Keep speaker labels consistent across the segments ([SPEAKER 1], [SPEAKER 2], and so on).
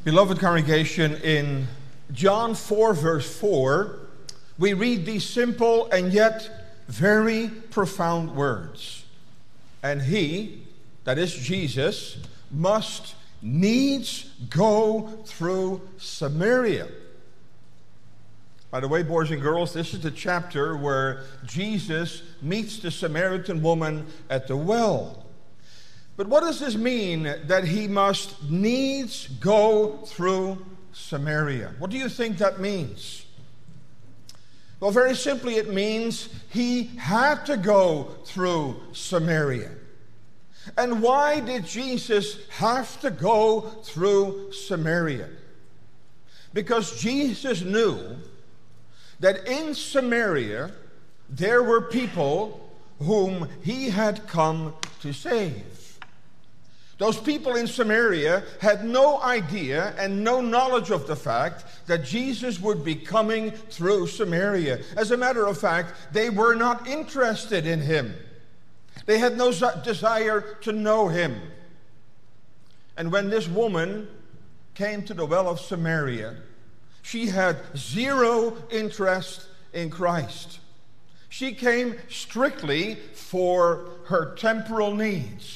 [SPEAKER 1] Beloved congregation, in John 4, verse 4, we read these simple and yet very profound words. And he, that is Jesus, must needs go through Samaria. By the way, boys and girls, this is the chapter where Jesus meets the Samaritan woman at the well. But what does this mean, that he must needs go through Samaria? What do you think that means? Well, very simply, it means he had to go through Samaria. And why did Jesus have to go through Samaria? Because Jesus knew that in Samaria there were people whom he had come to save. Those people in Samaria had no idea and no knowledge of the fact that Jesus would be coming through Samaria. As a matter of fact, they were not interested in him. They had no desire to know him. And when this woman came to the well of Samaria, she had zero interest in Christ. She came strictly for her temporal needs.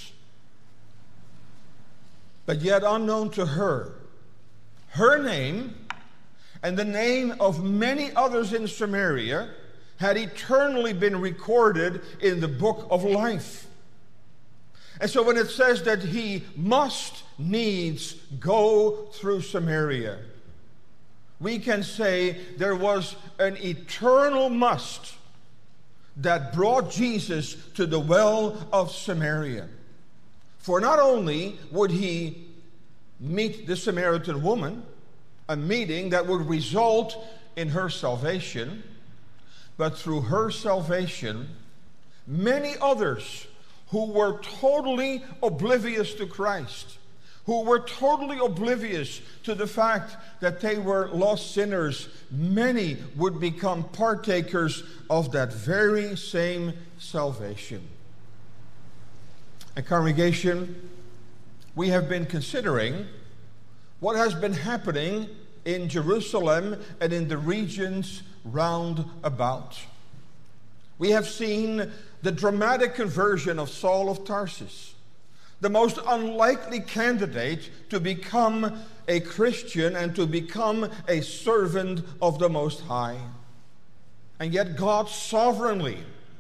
[SPEAKER 1] But yet unknown to her, her name and the name of many others in Samaria had eternally been recorded in the book of life. And so when it says that he must needs go through Samaria, we can say there was an eternal must that brought Jesus to the well of Samaria. For not only would he meet the Samaritan woman, a meeting that would result in her salvation, but through her salvation, many others who were totally oblivious to Christ, who were totally oblivious to the fact that they were lost sinners, many would become partakers of that very same salvation. And congregation, we have been considering what has been happening in Jerusalem and in the regions round about. We have seen the dramatic conversion of Saul of Tarsus, the most unlikely candidate to become a Christian and to become a servant of the Most High. And yet God sovereignly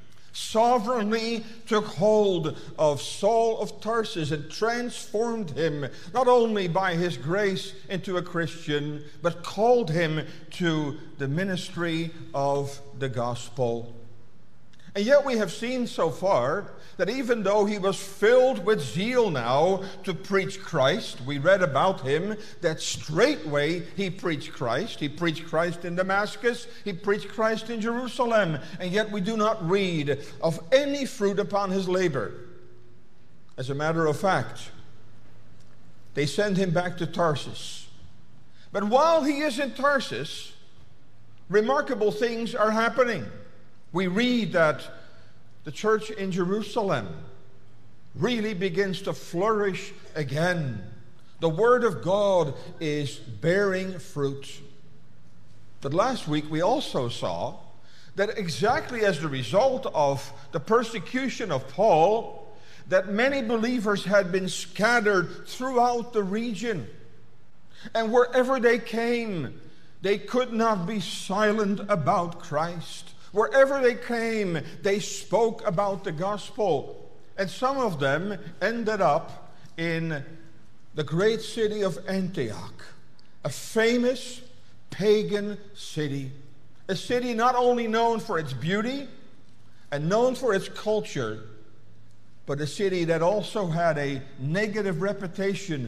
[SPEAKER 1] took hold of Saul of Tarsus and transformed him, not only by his grace into a Christian, but called him to the ministry of the gospel. And yet we have seen so far that even though he was filled with zeal now to preach Christ, we read about him that straightway he preached Christ. He preached Christ in Damascus. He preached Christ in Jerusalem. And yet we do not read of any fruit upon his labor. As a matter of fact, they send him back to Tarsus. But while he is in Tarsus, remarkable things are happening. We read that the church in Jerusalem really begins to flourish again. The Word of God is bearing fruit. But last week we also saw that exactly as the result of the persecution of Paul, that many believers had been scattered throughout the region. And wherever they came, they could not be silent about Christ. Wherever they came, they spoke about the gospel. And some of them ended up in the great city of Antioch, a famous pagan city. A city not only known for its beauty and known for its culture, but a city that also had a negative reputation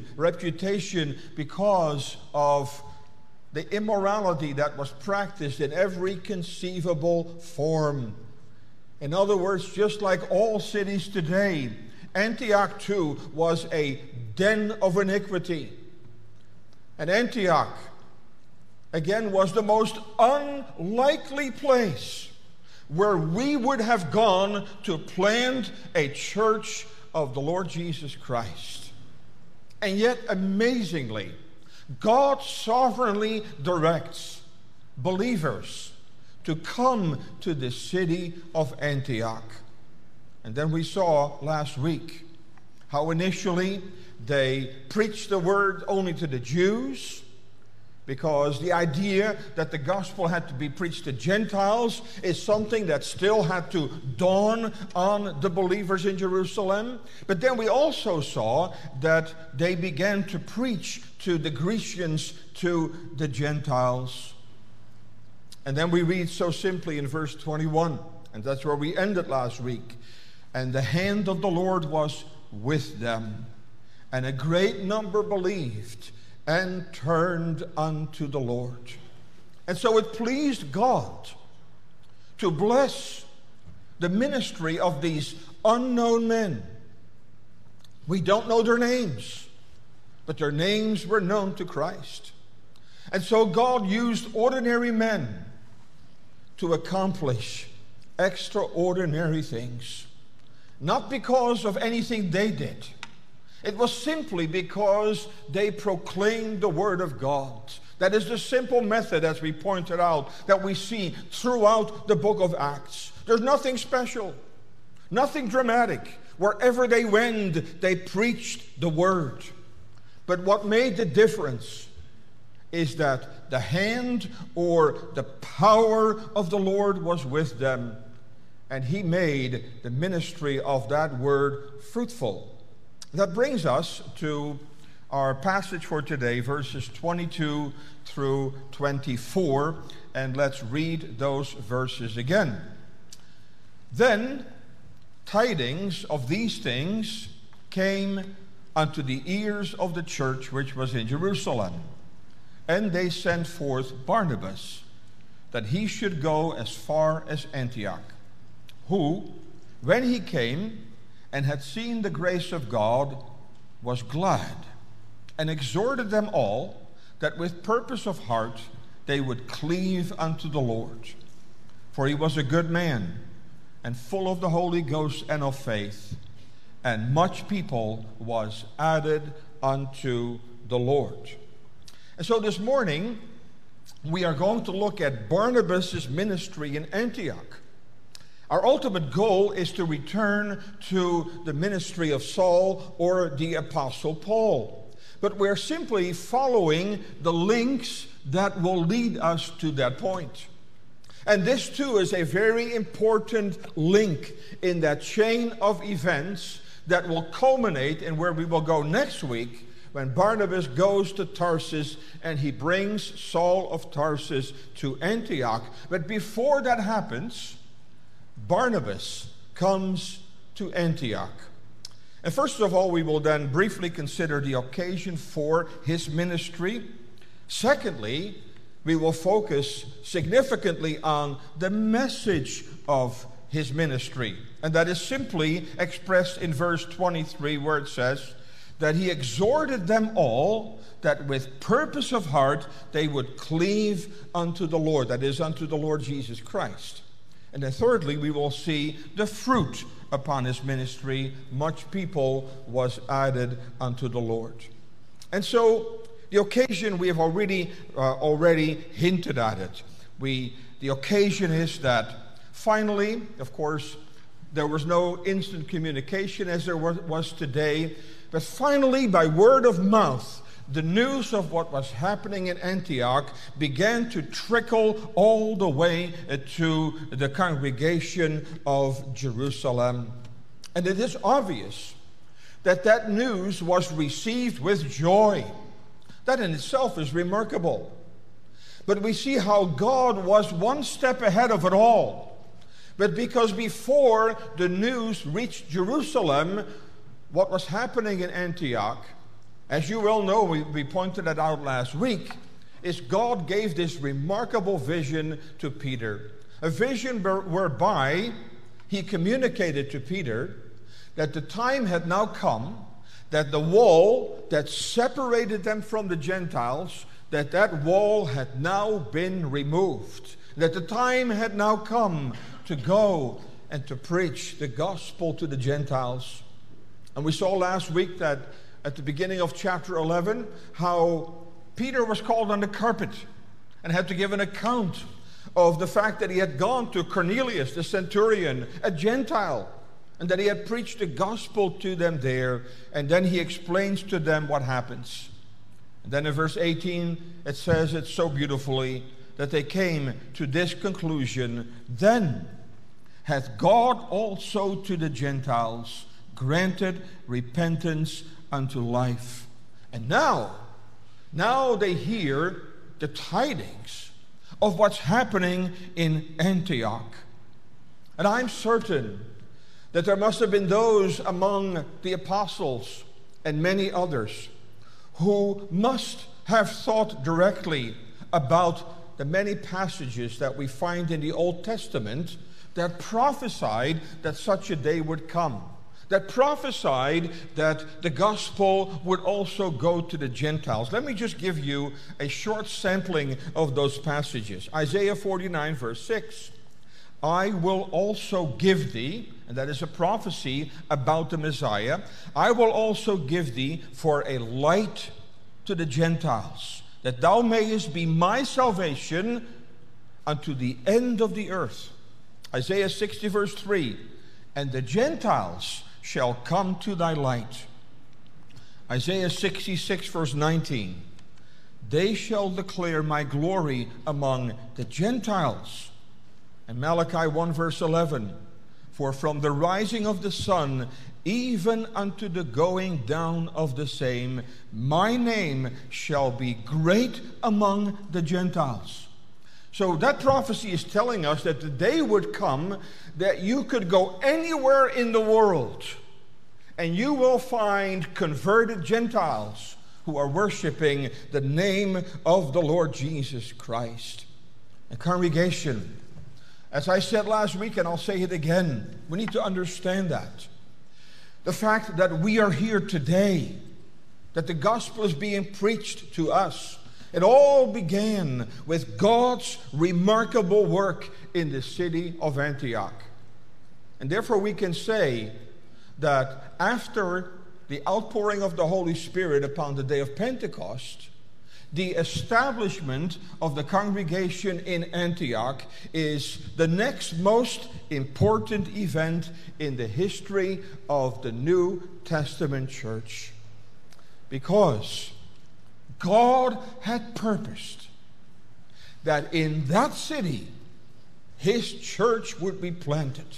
[SPEAKER 1] because of the immorality that was practiced in every conceivable form. In other words, just like all cities today, Antioch too was a den of iniquity. And Antioch, again, was the most unlikely place where we would have gone to plant a church of the Lord Jesus Christ. And yet, amazingly, God sovereignly directs believers to come to the city of Antioch. And then we saw last week how initially they preached the word only to the Jews, because the idea that the gospel had to be preached to Gentiles is something that still had to dawn on the believers in Jerusalem. But then we also saw that they began to preach to the Grecians, to the Gentiles. And then we read so simply in verse 21, and that's where we ended last week. And the hand of the Lord was with them, and a great number believed and turned unto the Lord. And so it pleased God to bless the ministry of these unknown men. We don't know their names, but their names were known to Christ. And so God used ordinary men to accomplish extraordinary things. Not because of anything they did. It was simply because they proclaimed the word of God. That is the simple method, as we pointed out, that we see throughout the book of Acts. There's nothing special, nothing dramatic. Wherever they went, they preached the word. But what made the difference is that the hand or the power of the Lord was with them, and he made the ministry of that word fruitful. That brings us to our passage for today, verses 22 through 24, and let's read those verses again. Then tidings of these things came unto the ears of the church which was in Jerusalem, and they sent forth Barnabas, that he should go as far as Antioch, who, when he came and had seen the grace of God, was glad, and exhorted them all that with purpose of heart they would cleave unto the Lord. For he was a good man, and full of the Holy Ghost and of faith, and much people was added unto the Lord. And so this morning, we are going to look at Barnabas' ministry in Antioch. Our ultimate goal is to return to the ministry of Saul or the Apostle Paul. But we're simply following the links that will lead us to that point. And this too is a very important link in that chain of events that will culminate in where we will go next week, when Barnabas goes to Tarsus and he brings Saul of Tarsus to Antioch. But before that happens, Barnabas comes to Antioch. And first of all, we will then briefly consider the occasion for his ministry. Secondly, we will focus significantly on the message of his ministry. And that is simply expressed in verse 23, where it says that he exhorted them all that with purpose of heart they would cleave unto the Lord, that is, unto the Lord Jesus Christ. And then thirdly, we will see the fruit upon his ministry. Much people was added unto the Lord. And so the occasion, we have already hinted at it. The occasion is that finally, of course, there was no instant communication as there was today, but finally, by word of mouth, the news of what was happening in Antioch began to trickle all the way to the congregation of Jerusalem. And it is obvious that that news was received with joy. That in itself is remarkable. But we see how God was one step ahead of it all. But because before the news reached Jerusalem, what was happening in Antioch, as you well know, we pointed that out last week, is God gave this remarkable vision to Peter. A vision whereby he communicated to Peter that the time had now come, that the wall that separated them from the Gentiles, that wall had now been removed. That the time had now come to go and to preach the gospel to the Gentiles. And we saw last week that at the beginning of chapter 11, how Peter was called on the carpet and had to give an account of the fact that he had gone to Cornelius, the centurion, a Gentile, and that he had preached the gospel to them there. And then he explains to them what happens. And then in verse 18, it says it so beautifully that they came to this conclusion: then hath God also to the Gentiles granted repentance unto life. And now they hear the tidings of what's happening in Antioch. And I'm certain that there must have been those among the apostles and many others who must have thought directly about the many passages that we find in the Old Testament that prophesied that such a day would come, that prophesied that the gospel would also go to the Gentiles. Let me just give you a short sampling of those passages. Isaiah 49, verse 6. I will also give thee, and that is a prophecy about the Messiah, I will also give thee for a light to the Gentiles, that thou mayest be my salvation unto the end of the earth. Isaiah 60, verse 3. And the Gentiles shall come to thy light. Isaiah 66, verse 19. They shall declare my glory among the Gentiles. And Malachi 1, verse 11. For from the rising of the sun even unto the going down of the same, my name shall be great among the Gentiles. So that prophecy is telling us that the day would come that you could go anywhere in the world and you will find converted Gentiles who are worshiping the name of the Lord Jesus Christ. A congregation, as I said last week, and I'll say it again, we need to understand that. The fact that we are here today, that the gospel is being preached to us, it all began with God's remarkable work in the city of Antioch. And therefore we can say that after the outpouring of the Holy Spirit upon the day of Pentecost, the establishment of the congregation in Antioch is the next most important event in the history of the New Testament church. Because God had purposed that in that city His church would be planted.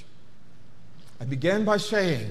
[SPEAKER 1] I began by saying,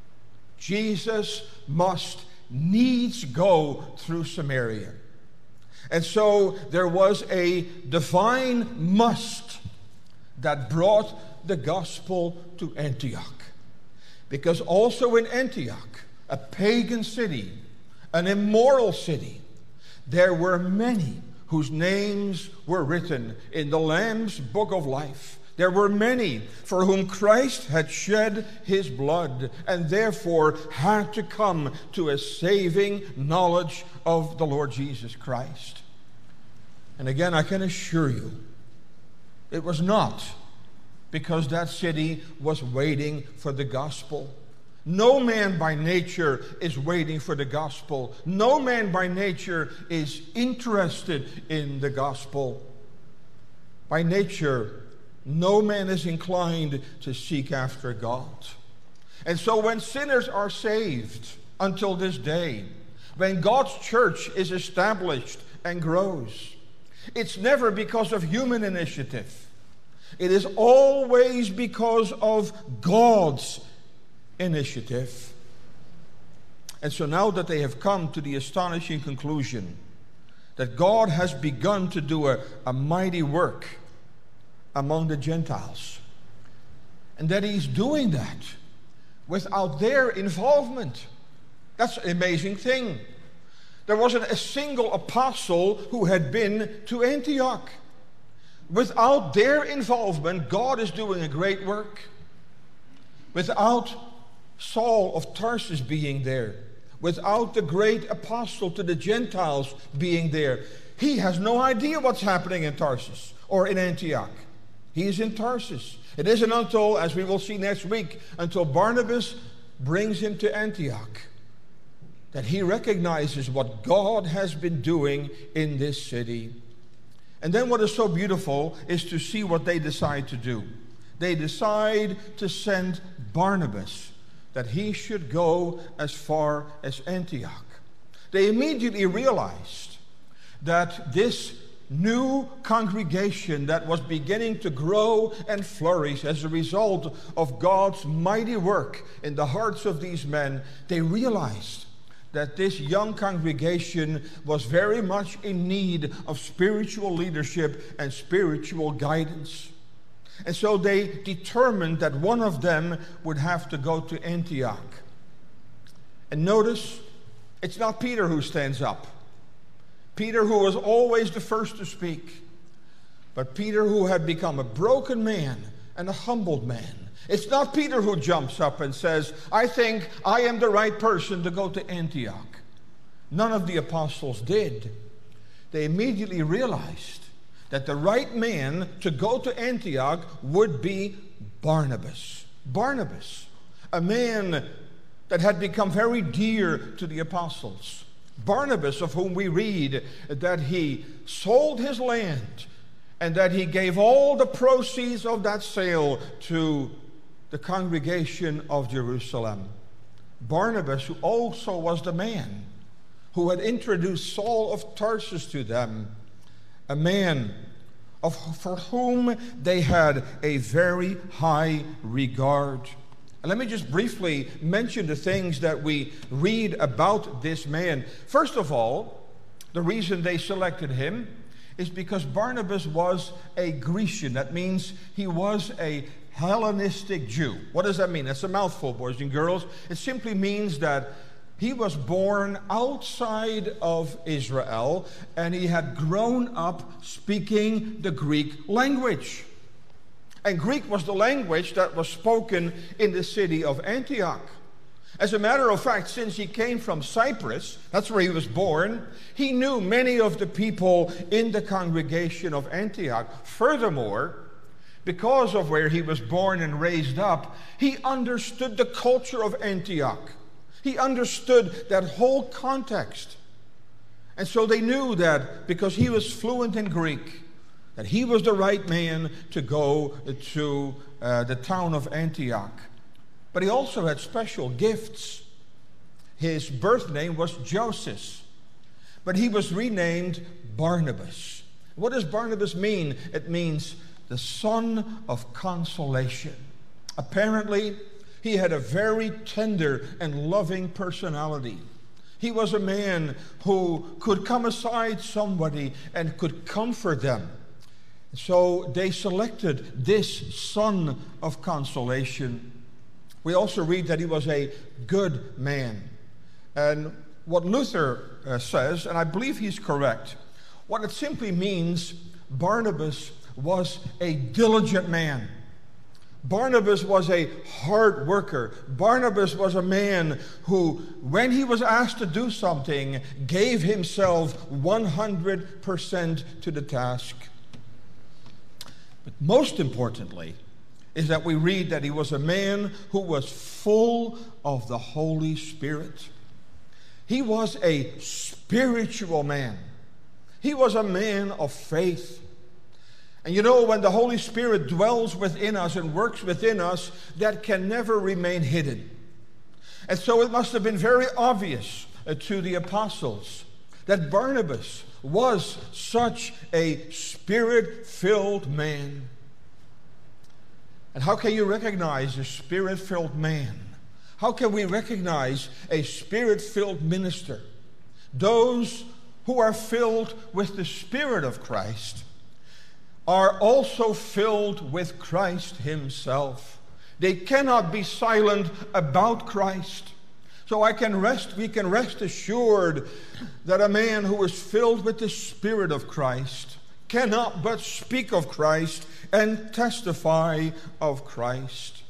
[SPEAKER 1] Jesus must needs go through Samaria. And so there was a divine must that brought the gospel to Antioch. Because also in Antioch, a pagan city, an immoral city, there were many whose names were written in the Lamb's book of life. There were many for whom Christ had shed His blood and therefore had to come to a saving knowledge of the Lord Jesus Christ. And again, I can assure you, it was not because that city was waiting for the gospel. No man by nature is waiting for the gospel. No man by nature is interested in the gospel. By nature, no man is inclined to seek after God. And so when sinners are saved until this day, when God's church is established and grows, it's never because of human initiative. It is always because of God's initiative. And so now that they have come to the astonishing conclusion that God has begun to do a mighty work among the Gentiles, and that He's doing that without their involvement. That's an amazing thing. There wasn't a single apostle who had been to Antioch. Without their involvement, God is doing a great work. Without Saul of Tarsus being there, without the great apostle to the Gentiles being there, he has no idea what's happening in Tarsus or in Antioch. He is in Tarsus. It isn't until, as we will see next week, until Barnabas brings him to Antioch that he recognizes what God has been doing in this city. And then what is so beautiful is to see what they decide to do. They decide to send Barnabas, that he should go as far as Antioch. They immediately realized that this new congregation that was beginning to grow and flourish as a result of God's mighty work in the hearts of these men, they realized that this young congregation was very much in need of spiritual leadership and spiritual guidance. And so they determined that one of them would have to go to Antioch. And notice, it's not Peter who stands up. Peter, who was always the first to speak, but Peter, who had become a broken man and a humbled man. It's not Peter who jumps up and says, I think I am the right person to go to Antioch. None of the apostles did. They immediately realized that the right man to go to Antioch would be Barnabas. Barnabas, a man that had become very dear to the apostles. Barnabas, of whom we read that he sold his land and that he gave all the proceeds of that sale to the congregation of Jerusalem. Barnabas, who also was the man who had introduced Saul of Tarsus to them, a man for whom they had a very high regard. And let me just briefly mention the things that we read about this man. First of all, the reason they selected him is because Barnabas was a Grecian. That means he was a Hellenistic Jew. What does that mean? That's a mouthful, boys and girls. It simply means that he was born outside of Israel and he had grown up speaking the Greek language. And Greek was the language that was spoken in the city of Antioch. As a matter of fact, since he came from Cyprus, that's where he was born, he knew many of the people in the congregation of Antioch. Furthermore, because of where he was born and raised up, he understood the culture of Antioch. He understood that whole context. And so they knew that because he was fluent in Greek, that he was the right man to go to the town of Antioch. But he also had special gifts. His birth name was Joseph, but he was renamed Barnabas. What does Barnabas mean? It means the son of consolation. Apparently, he had a very tender and loving personality. He was a man who could come aside somebody and could comfort them. So they selected this son of consolation. We also read that he was a good man. And what Luther says, and I believe he's correct, what it simply means, Barnabas was a diligent man. Barnabas was a hard worker. Barnabas was a man who, when he was asked to do something, gave himself 100% to the task. But most importantly is that we read that he was a man who was full of the Holy Spirit. He was a spiritual man. He was a man of faith. And you know, when the Holy Spirit dwells within us and works within us, that can never remain hidden. And so it must have been very obvious to the apostles that Barnabas was such a spirit-filled man. And how can you recognize a spirit-filled man? How can we recognize a spirit-filled minister? Those who are filled with the Spirit of Christ are also filled with Christ himself. They cannot be silent about Christ. So we can rest assured that a man who is filled with the Spirit of Christ cannot but speak of Christ and testify of Christ.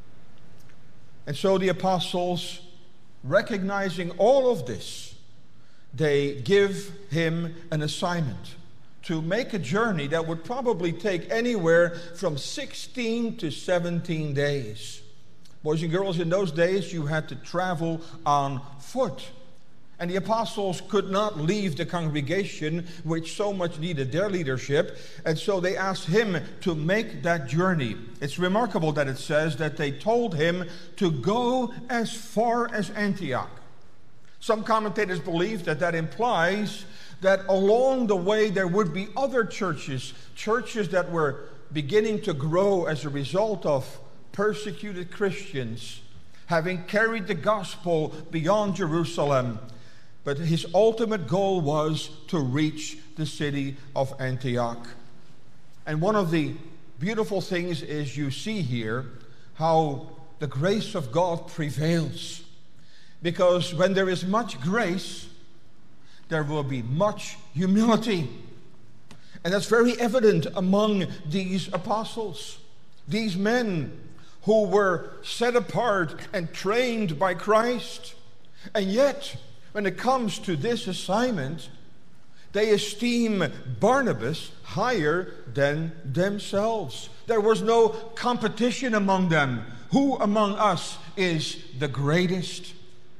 [SPEAKER 1] And so the apostles, recognizing all of this, they give him an assignment to make a journey that would probably take anywhere from 16 to 17 days. Boys and girls, in those days you had to travel on foot. And the apostles could not leave the congregation, which so much needed their leadership, and so they asked him to make that journey. It's remarkable that it says that they told him to go as far as Antioch. Some commentators believe that that implies that along the way there would be other churches that were beginning to grow as a result of persecuted Christians, having carried the gospel beyond Jerusalem. But his ultimate goal was to reach the city of Antioch. And one of the beautiful things is you see here how the grace of God prevails. Because when there is much grace, there will be much humility. And that's very evident among these apostles. These men who were set apart and trained by Christ. And yet, when it comes to this assignment, they esteem Barnabas higher than themselves. There was no competition among them. Who among us is the greatest?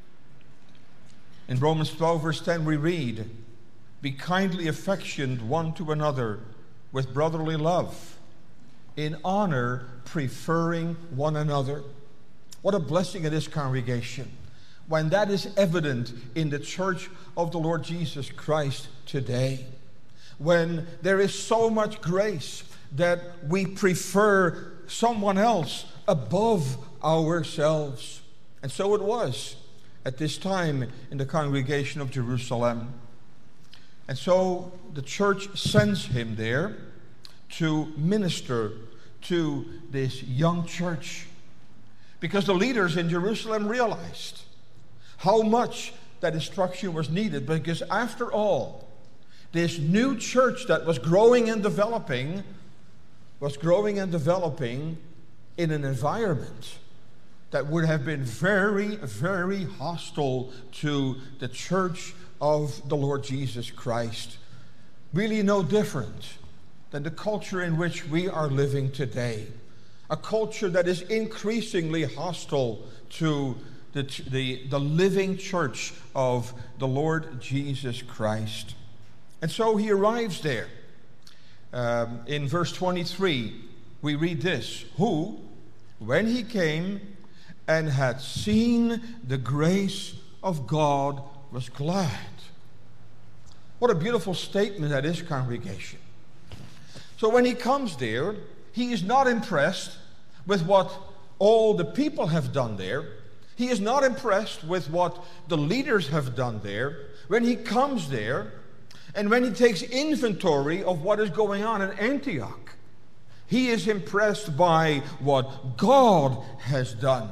[SPEAKER 1] In Romans 12, verse 10, we read, "Be kindly affectioned one to another with brotherly love, in honor preferring one another." What a blessing in this congregation when that is evident in the church of the Lord Jesus Christ today. When there is so much grace that we prefer someone else above ourselves. And so it was at this time in the congregation of Jerusalem. And so the church sends him there to minister to this young church, because the leaders in Jerusalem realized how much that instruction was needed, because after all, this new church that was growing and developing in an environment that would have been very, very hostile to the church of the Lord Jesus Christ. Really no different than the culture in which we are living today. A culture that is increasingly hostile to the living church of the Lord Jesus Christ. And so he arrives there. In verse 23, we read this: "Who, when he came and had seen the grace of God, was glad." What a beautiful statement that is, congregation. So when he comes there, he is not impressed with what all the people have done there. He is not impressed with what the leaders have done there. When he comes there, and when he takes inventory of what is going on in Antioch, he is impressed by what God has done.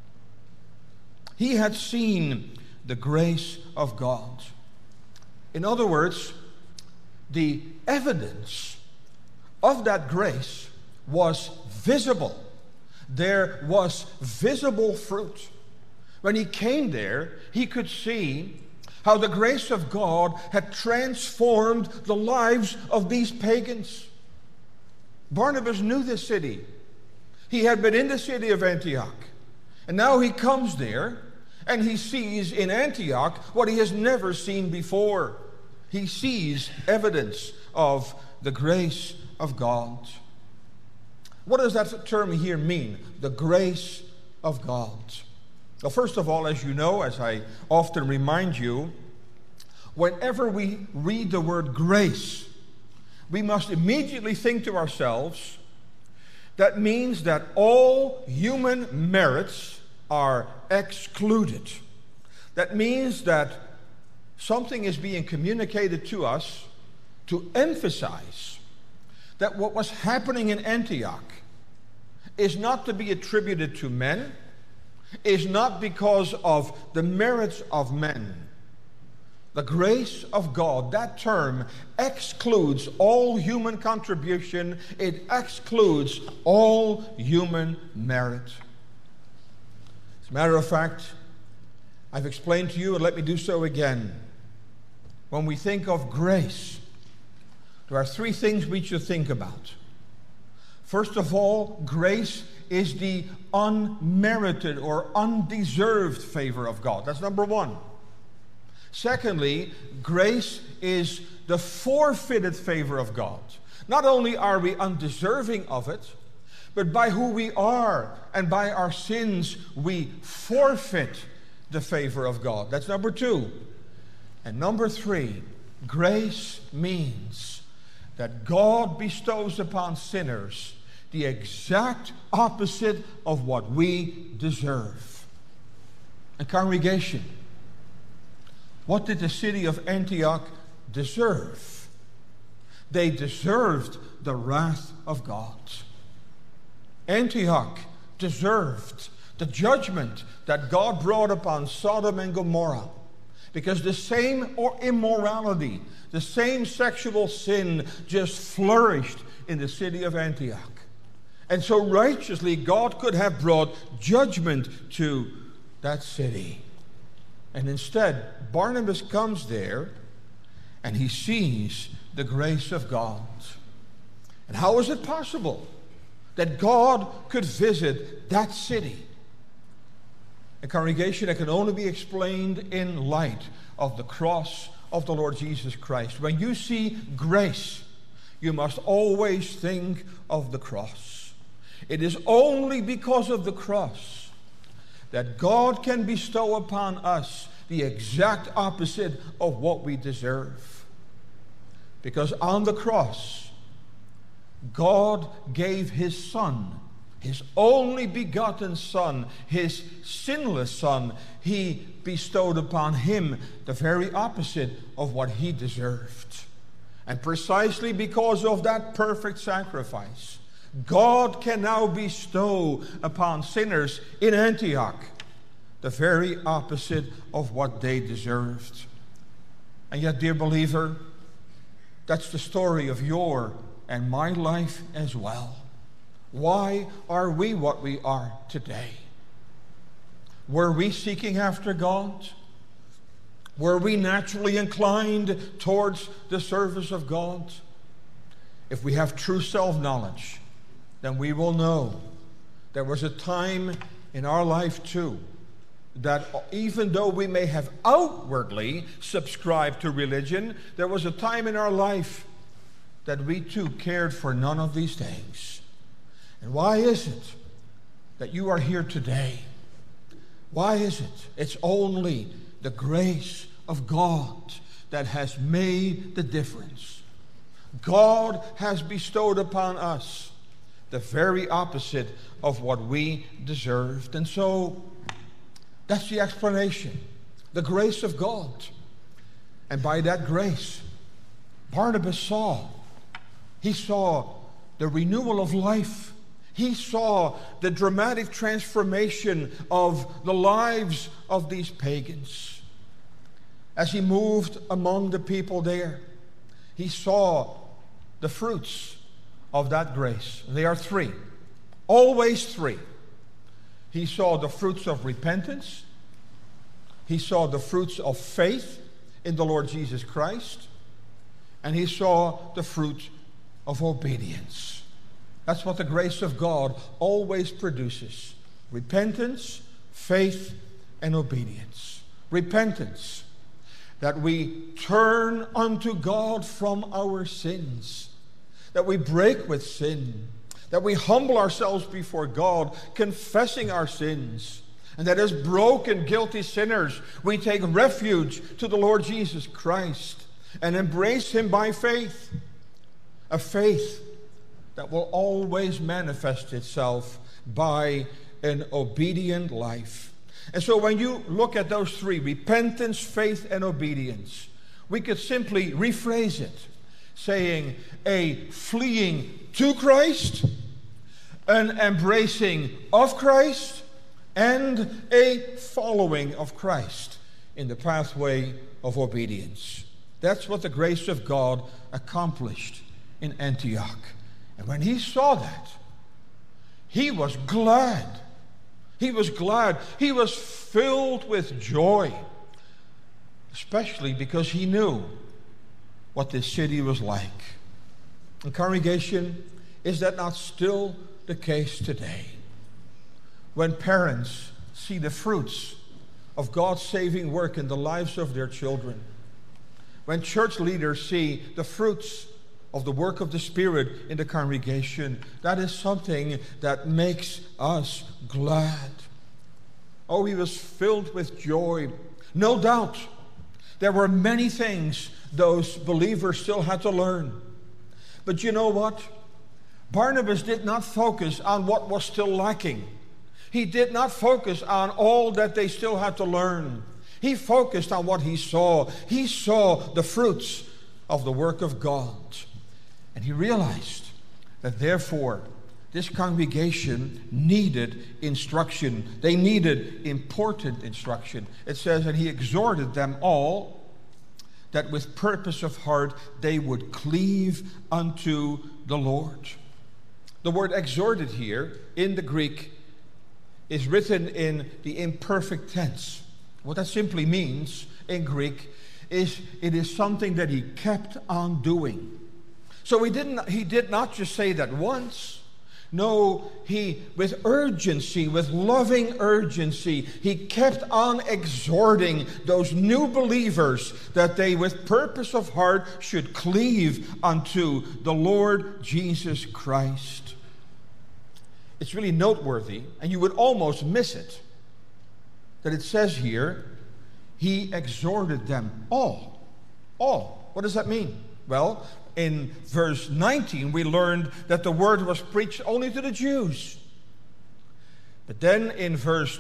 [SPEAKER 1] He had seen the grace of God. In other words, the evidence of that grace was visible. There was visible fruit. When he came there, he could see how the grace of God had transformed the lives of these pagans. Barnabas knew this city. He had been in the city of Antioch. And now he comes there, and he sees in Antioch what he has never seen before. He sees evidence of the grace of God. What does that term here mean? The grace of God. Well, first of all, as you know, as I often remind you, whenever we read the word grace, we must immediately think to ourselves, that means that all human merits are excluded. That means that something is being communicated to us to emphasize that what was happening in Antioch is not to be attributed to men, is not because of the merits of men. The grace of God, that term excludes all human contribution. It excludes all human merit. As a matter of fact, I've explained to you, and let me do so again. When we think of grace, there are three things we should think about. First of all, grace is the unmerited or undeserved favor of God. That's number one. Secondly, grace is the forfeited favor of God. Not only are we undeserving of it, but by who we are and by our sins, we forfeit the favor of God. That's number two. And number three, grace means that God bestows upon sinners the exact opposite of what we deserve. And congregation, what did the city of Antioch deserve? They deserved the wrath of God. Antioch deserved the judgment that God brought upon Sodom and Gomorrah, because the same immorality, the same sexual sin just flourished in the city of Antioch. And so righteously, God could have brought judgment to that city. And instead, Barnabas comes there and he sees the grace of God. And how is it possible that God could visit that city? A congregation that can only be explained in light of the cross of the Lord Jesus Christ. When you see grace, you must always think of the cross. It is only because of the cross that God can bestow upon us the exact opposite of what we deserve. Because on the cross, God gave His Son, His only begotten Son, His sinless Son. He bestowed upon Him the very opposite of what He deserved. And precisely because of that perfect sacrifice, God can now bestow upon sinners in Antioch the very opposite of what they deserved. And yet, dear believer, that's the story of your and my life as well. Why are we what we are today? Were we seeking after God? Were we naturally inclined towards the service of God? If we have true self-knowledge, then we will know there was a time in our life too that even though we may have outwardly subscribed to religion, there was a time in our life that we too cared for none of these things. And why is it that you are here today? Why is it? It's only the grace of God that has made the difference. God has bestowed upon us the very opposite of what we deserved. And so that's the explanation, the grace of God. And by that grace, Barnabas saw the renewal of life. He saw the dramatic transformation of the lives of these pagans. As he moved among the people there, he saw the fruits of that grace. They are three, always three. He saw the fruits of repentance. He saw the fruits of faith in the Lord Jesus Christ. And he saw the fruit of obedience. That's what the grace of God always produces. Repentance, faith, and obedience. Repentance, that we turn unto God from our sins, that we break with sin, that we humble ourselves before God, confessing our sins, and that as broken, guilty sinners, we take refuge to the Lord Jesus Christ and embrace Him by faith, a faith that will always manifest itself by an obedient life. And so when you look at those three, repentance, faith, and obedience, we could simply rephrase it, saying a fleeing to Christ, an embracing of Christ, and a following of Christ in the pathway of obedience. That's what the grace of God accomplished in Antioch. And when he saw that, he was glad. He was glad. He was filled with joy, especially because he knew what this city was like. And congregation, is that not still the case today? When parents see the fruits of God's saving work in the lives of their children. When church leaders see the fruits of the work of the Spirit in the congregation, that is something that makes us glad. Oh, he was filled with joy. No doubt, there were many things those believers still had to learn. But you know what? Barnabas did not focus on what was still lacking. He did not focus on all that they still had to learn. He focused on what he saw. He saw the fruits of the work of God. And he realized that therefore this congregation needed instruction. They needed important instruction. It says, and he exhorted them all that with purpose of heart they would cleave unto the Lord. The word exhorted here in the Greek is written in the imperfect tense. What that simply means in Greek is it is something that he kept on doing. So he did not just say that once. No, he, with urgency, with loving urgency, he kept on exhorting those new believers that they with purpose of heart should cleave unto the Lord Jesus Christ. It's really noteworthy, and you would almost miss it, that it says here, he exhorted them all. All. What does that mean? Well, in verse 19, we learned that the word was preached only to the Jews. But then in verse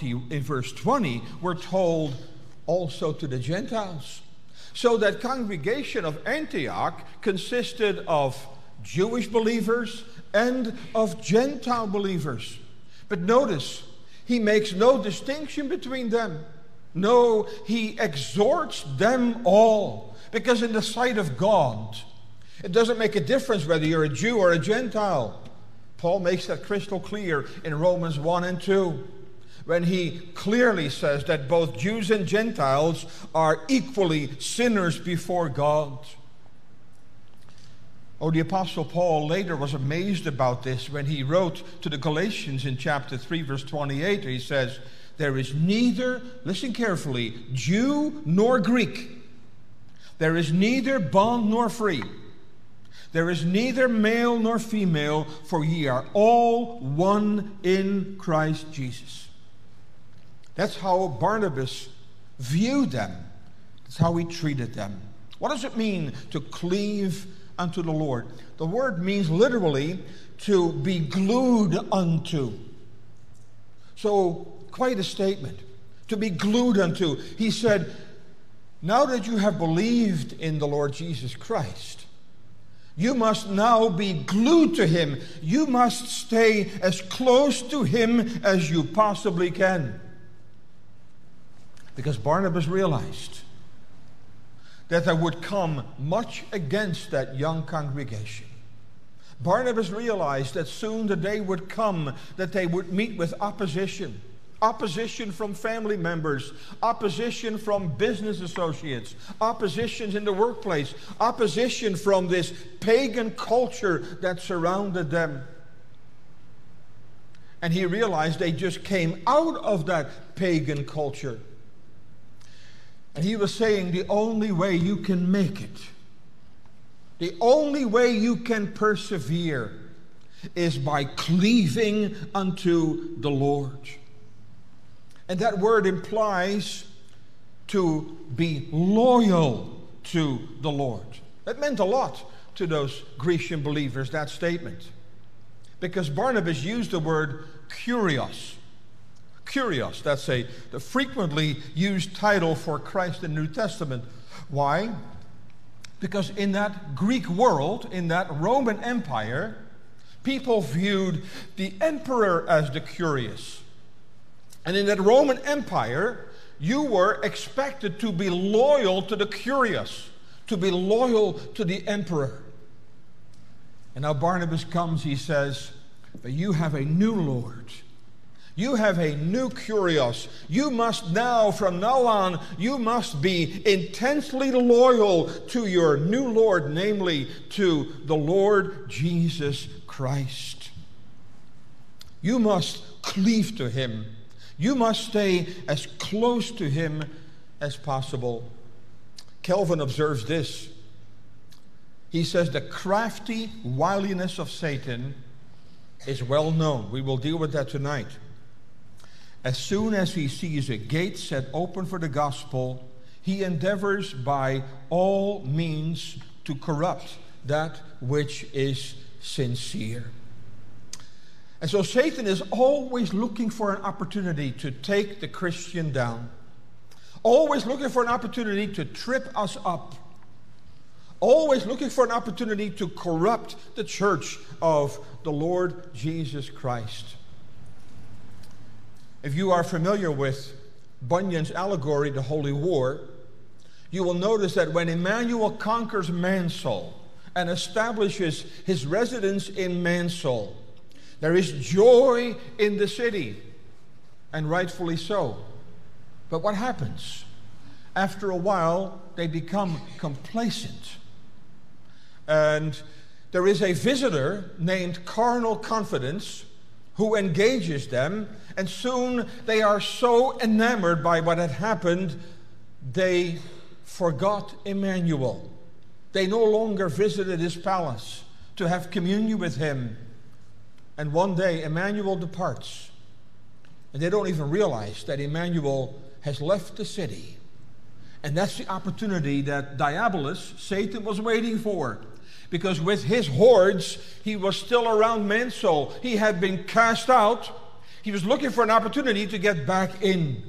[SPEAKER 1] 20, we're told also to the Gentiles. So that congregation of Antioch consisted of Jewish believers and of Gentile believers. But notice, he makes no distinction between them. No, he exhorts them all. Because in the sight of God, it doesn't make a difference whether you're a Jew or a Gentile. Paul makes that crystal clear in Romans 1 and 2, when he clearly says that both Jews and Gentiles are equally sinners before God. Oh, the Apostle Paul later was amazed about this when he wrote to the Galatians in chapter 3, verse 28. He says, there is neither, listen carefully, Jew nor Greek. There is neither bond nor free. There is neither male nor female, for ye are all one in Christ Jesus. That's how Barnabas viewed them. That's how he treated them. What does it mean to cleave unto the Lord? The word means literally to be glued unto. So, quite a statement. To be glued unto. He said, now that you have believed in the Lord Jesus Christ, you must now be glued to him. You must stay as close to him as you possibly can. Because Barnabas realized that there would come much against that young congregation. Barnabas realized that soon the day would come that they would meet with opposition. Opposition from family members, opposition from business associates, opposition in the workplace, opposition from this pagan culture that surrounded them. And he realized they just came out of that pagan culture. And he was saying the only way you can make it, the only way you can persevere is by cleaving unto the Lord. And that word implies to be loyal to the Lord. That meant a lot to those Grecian believers, that statement. Because Barnabas used the word kurios. Kurios, that's the frequently used title for Christ in the New Testament. Why? Because in that Greek world, in that Roman Empire, people viewed the emperor as the kurios. And in that Roman Empire, you were expected to be loyal to the kurios, to be loyal to the emperor. And now Barnabas comes, he says, but you have a new Lord. You have a new kurios. You must now, from now on, you must be intensely loyal to your new Lord, namely to the Lord Jesus Christ. You must cleave to him. You must stay as close to him as possible. Calvin observes this. He says the crafty wiliness of Satan is well known. We will deal with that tonight. As soon as he sees a gate set open for the gospel, he endeavors by all means to corrupt that which is sincere. And so Satan is always looking for an opportunity to take the Christian down. Always looking for an opportunity to trip us up. Always looking for an opportunity to corrupt the church of the Lord Jesus Christ. If you are familiar with Bunyan's allegory, The Holy War, you will notice that when Emmanuel conquers man's soul and establishes his residence in man's soul, there is joy in the city, and rightfully so. But what happens? After a while, they become complacent. And there is a visitor named Carnal Confidence who engages them, and soon they are so enamored by what had happened, they forgot Emmanuel. They no longer visited his palace to have communion with him. And one day, Emmanuel departs. And they don't even realize that Emmanuel has left the city. And that's the opportunity that Diabolus, Satan, was waiting for. Because with his hordes, he was still around man's soul. He had been cast out. He was looking for an opportunity to get back in.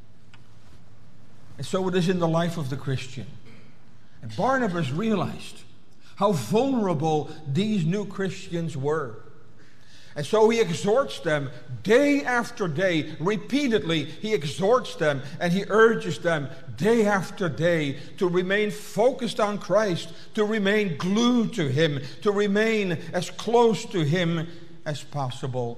[SPEAKER 1] And so it is in the life of the Christian. And Barnabas realized how vulnerable these new Christians were. And so he exhorts them day after day, repeatedly. He exhorts them and he urges them day after day to remain focused on Christ, to remain glued to him, to remain as close to him as possible.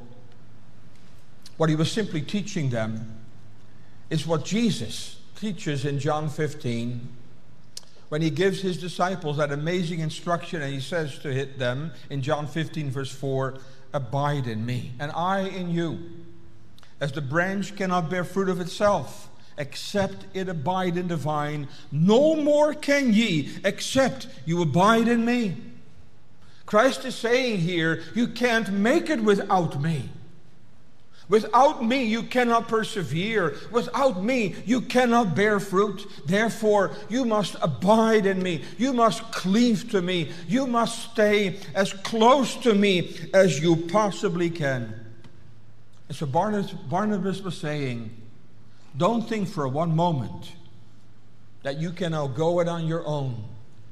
[SPEAKER 1] What he was simply teaching them is what Jesus teaches in John 15, when he gives his disciples that amazing instruction, and he says to them in John 15 verse 4, "Abide in me, and I in you. As the branch cannot bear fruit of itself, except it abide in the vine, no more can ye, except you abide in me." Christ is saying here, you can't make it without me. Without me, you cannot persevere. Without me, you cannot bear fruit. Therefore, you must abide in me. You must cleave to me. You must stay as close to me as you possibly can. And so Barnabas was saying, don't think for one moment that you can now go it on your own.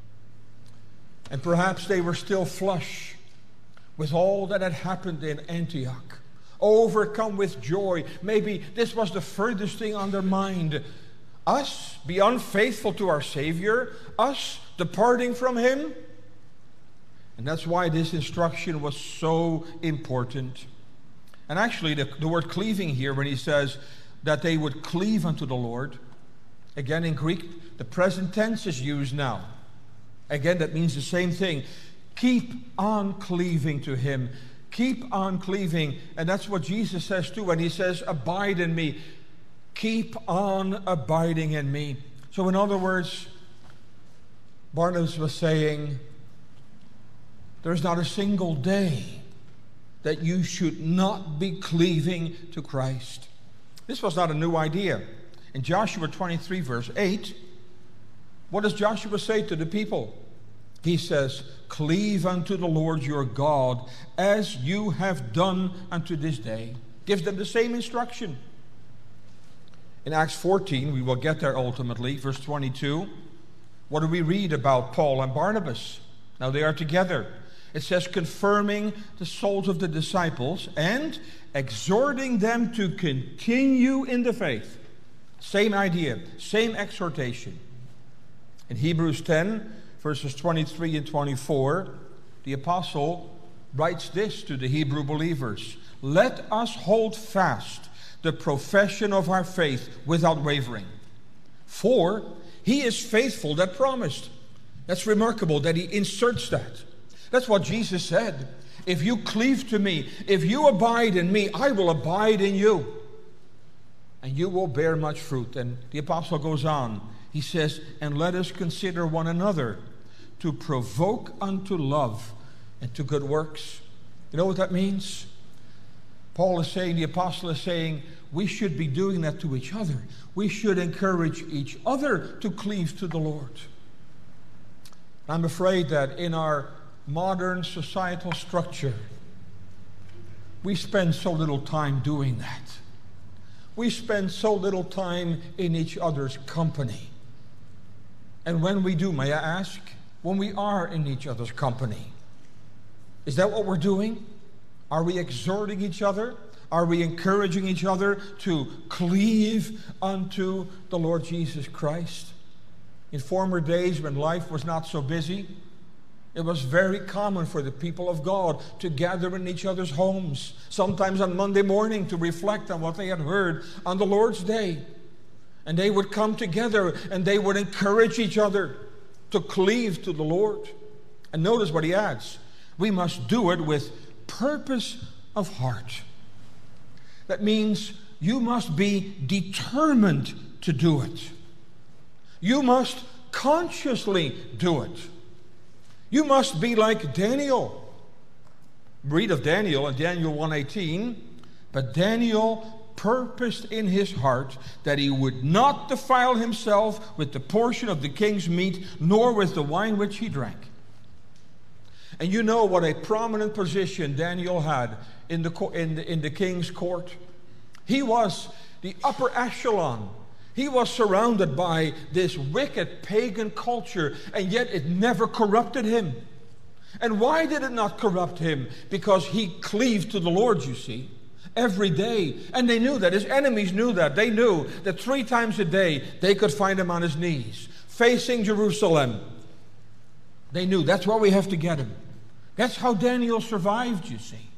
[SPEAKER 1] And perhaps they were still flush with all that had happened in Antioch. Overcome with joy. Maybe this was the furthest thing on their mind. Us be unfaithful to our Savior? Us departing from him? And that's why this instruction was so important. And actually the word cleaving here, when he says that they would cleave unto the Lord, again in Greek, the present tense is used now. Again, that means the same thing. Keep on cleaving to him. Keep on cleaving. And that's what Jesus says too when he says, abide in me. Keep on abiding in me. So in other words, Barnabas was saying, there's not a single day that you should not be cleaving to Christ. This was not a new idea. In Joshua 23 verse 8, what does Joshua say to the people? He says, cleave unto the Lord your God as you have done unto this day. Gives them the same instruction. In Acts 14, we will get there ultimately, verse 22. What do we read about Paul and Barnabas? Now they are together. It says, confirming the souls of the disciples and exhorting them to continue in the faith. Same idea, same exhortation. In Hebrews 10, verses 23 and 24, the apostle writes this to the Hebrew believers. Let us hold fast the profession of our faith without wavering. For he is faithful that promised. That's remarkable that he inserts that. That's what Jesus said. If you cleave to me, if you abide in me, I will abide in you. and you will bear much fruit. And the apostle goes on. He says, and let us consider one another to provoke unto love and to good works. You know what that means? Paul is saying, the apostle is saying, we should be doing that to each other. We should encourage each other to cleave to the Lord. I'm afraid that in our modern societal structure, we spend so little time doing that. We spend so little time in each other's company. And when we do, may I ask, when we are in each other's company, is that what we're doing? Are we exhorting each other? Are we encouraging each other to cleave unto the Lord Jesus Christ? In former days when life was not so busy, it was very common for the people of God to gather in each other's homes, sometimes on Monday morning, to reflect on what they had heard on the Lord's Day. And they would come together and they would encourage each other to cleave to the Lord. And notice what he adds. We must do it with purpose of heart. That means you must be determined to do it. You must consciously do it. You must be like Daniel. Read of Daniel in Daniel 1:18. But Daniel purposed in his heart that he would not defile himself with the portion of the king's meat, nor with the wine which he drank. And you know what a prominent position Daniel had in the king's court. He was the upper echelon. He was surrounded by this wicked pagan culture, and yet it never corrupted him. And why did it not corrupt him? Because he cleaved to the Lord, you see, every day. And they knew that. His enemies knew that. They knew that 3 times a day they could find him on his knees, facing Jerusalem. They knew that's where we have to get him. That's how Daniel survived, you see.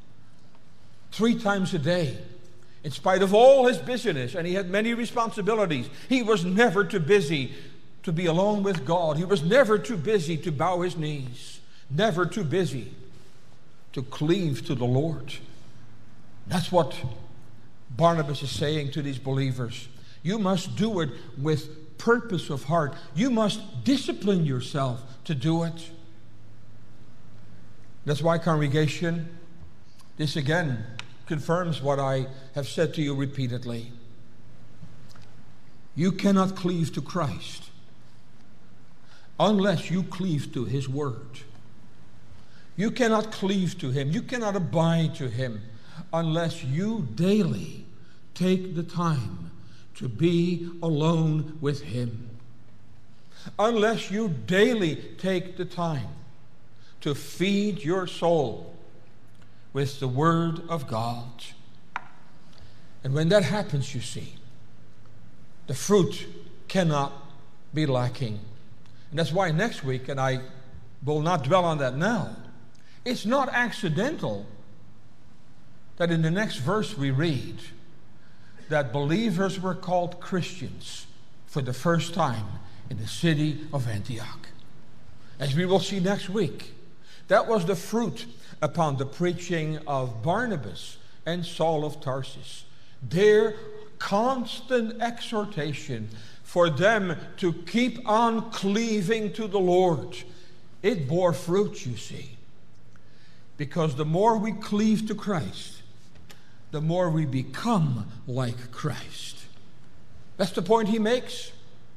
[SPEAKER 1] 3 times a day. In spite of all his busyness, and he had many responsibilities, he was never too busy to be alone with God. He was never too busy to bow his knees. Never too busy to cleave to the Lord. That's what Barnabas is saying to these believers. You must do it with purpose of heart. You must discipline yourself to do it. That's why, congregation, this again confirms what I have said to you repeatedly. You cannot cleave to Christ unless you cleave to His Word. You cannot cleave to Him. You cannot abide to Him unless you daily take the time to be alone with Him. Unless you daily take the time to feed your soul with the Word of God. And when that happens, you see, the fruit cannot be lacking. And that's why next week, and I will not dwell on that now, it's not accidental that in the next verse we read that believers were called Christians for the first time in the city of Antioch. As we will see next week, that was the fruit upon the preaching of Barnabas and Saul of Tarsus. Their constant exhortation for them to keep on cleaving to the Lord. It bore fruit, you see. Because the more we cleave to Christ, the more we become like Christ. That's the point he makes.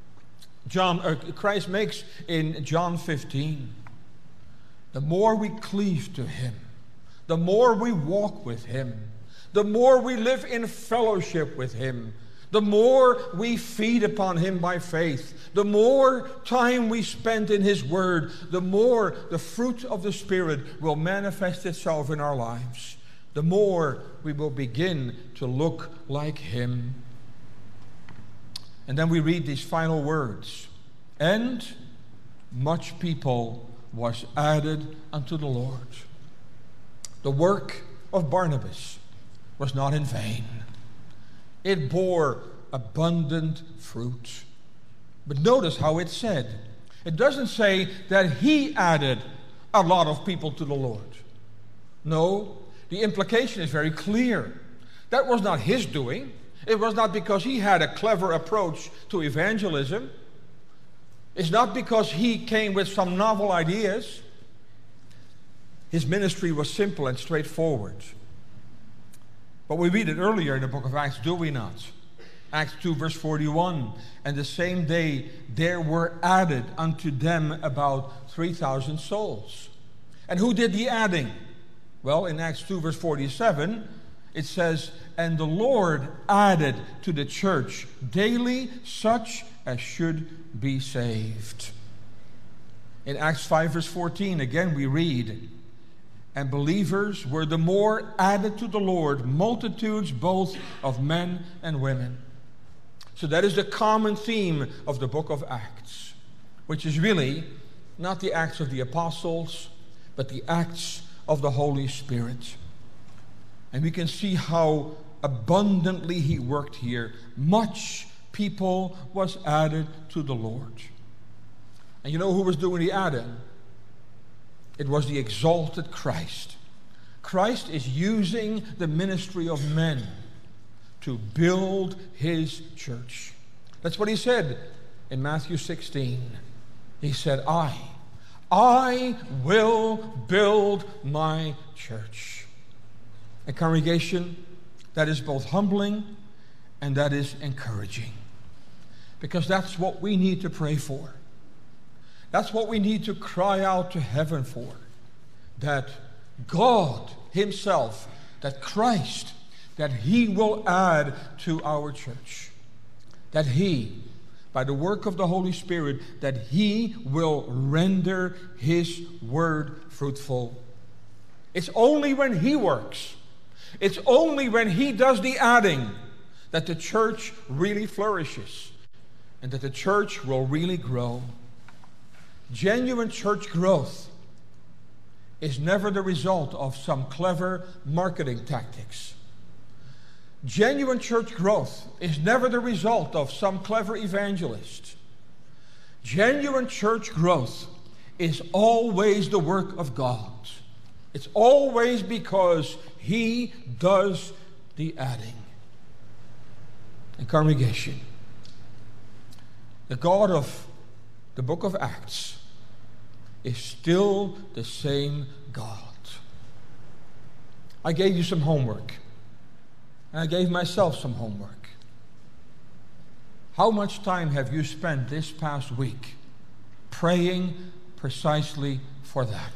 [SPEAKER 1] Christ makes in John 15. The more we cleave to Him, the more we walk with Him, the more we live in fellowship with Him, the more we feed upon Him by faith, the more time we spend in His Word, the more the fruit of the Spirit will manifest itself in our lives. The more we will begin to look like Him. And then we read these final words. And much people was added unto the Lord. The work of Barnabas was not in vain. It bore abundant fruit. But notice how it's said. It doesn't say that he added a lot of people to the Lord. No, the implication is very clear. That was not his doing. It was not because he had a clever approach to evangelism. It's not because he came with some novel ideas. His ministry was simple and straightforward. But we read it earlier in the book of Acts, do we not? Acts 2 verse 41, and the same day there were added unto them about 3,000 souls. And who did the adding? Well, in Acts 2 verse 47, it says, and the Lord added to the church daily such as should be saved. In Acts 5 verse 14, again we read, and believers were the more added to the Lord, multitudes both of men and women. So that is the common theme of the book of Acts, which is really not the Acts of the Apostles, but the Acts of the Holy Spirit. And we can see how abundantly he worked here. Much people was added to the Lord. And you know who was doing the adding? It was the exalted Christ. Christ is using the ministry of men to build his church. That's what he said in Matthew 16. He said, I will build my church. A congregation, that is both humbling and that is encouraging. Because that's what we need to pray for. That's what we need to cry out to heaven for. That God himself, that Christ, that he will add to our church. That he, by the work of the Holy Spirit, that he will render his word fruitful. It's only when he works, it's only when he does the adding, that the church really flourishes and that the church will really grow. Genuine church growth is never the result of some clever marketing tactics. Genuine church growth is never the result of some clever evangelist. Genuine church growth is always the work of God. It's always because he does the adding. And congregation, the God of the book of Acts is still the same God. I gave you some homework. And I gave myself some homework. How much time have you spent this past week praying precisely for that?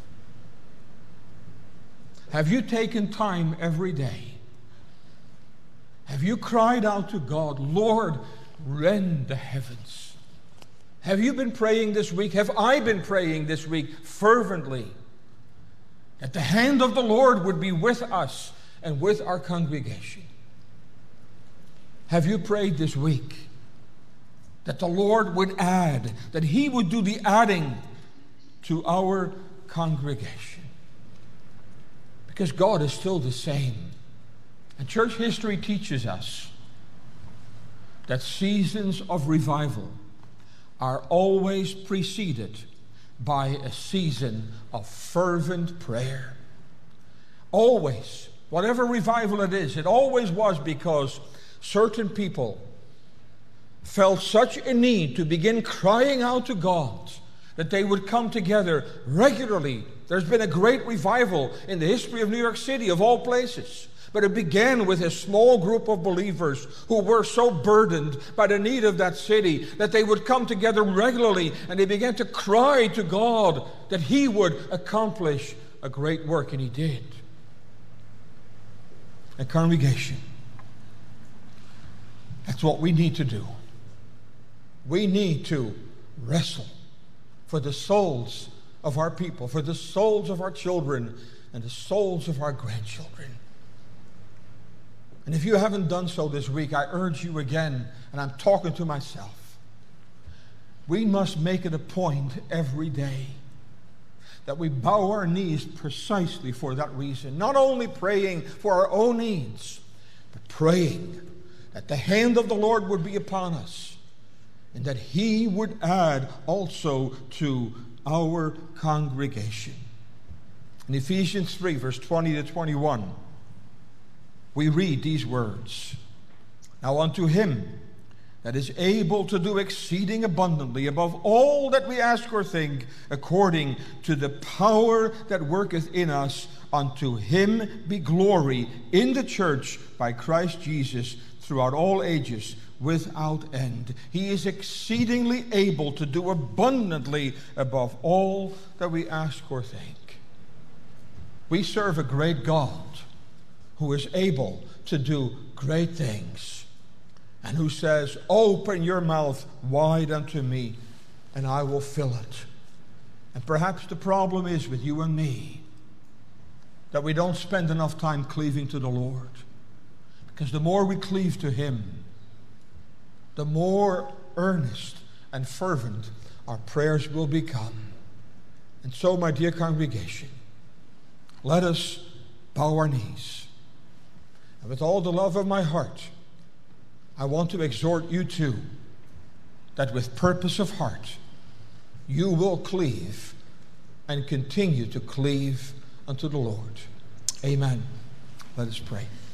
[SPEAKER 1] Have you taken time every day? Have you cried out to God, Lord, rend the heavens? Have you been praying this week? Have I been praying this week fervently that the hand of the Lord would be with us and with our congregation? Have you prayed this week that the Lord would add, that he would do the adding to our congregation? Because God is still the same. And church history teaches us that seasons of revival are always preceded by a season of fervent prayer. Always. Whatever revival it is, it always was because certain people felt such a need to begin crying out to God that they would come together regularly. There's been a great revival in the history of New York City, of all places. But it began with a small group of believers who were so burdened by the need of that city that they would come together regularly and they began to cry to God that he would accomplish a great work, and he did. A congregation, that's what we need to do. We need to wrestle for the souls of our people, for the souls of our children, and the souls of our grandchildren. And if you haven't done so this week, I urge you again, and I'm talking to myself, we must make it a point every day that we bow our knees precisely for that reason. Not only praying for our own needs, but praying that the hand of the Lord would be upon us and that he would add also to our congregation. In Ephesians 3, verse 20 to 21, we read these words. Now unto him that is able to do exceeding abundantly above all that we ask or think, according to the power that worketh in us, unto him be glory in the church by Christ Jesus throughout all ages, without end. He is exceedingly able to do abundantly above all that we ask or think. We serve a great God who is able to do great things, and who says, open your mouth wide unto me, and I will fill it. And perhaps the problem is with you and me that we don't spend enough time cleaving to the Lord. Because the more we cleave to him, the more earnest and fervent our prayers will become. And so, my dear congregation, let us bow our knees. And with all the love of my heart, I want to exhort you too, that with purpose of heart, you will cleave and continue to cleave unto the Lord. Amen. Let us pray.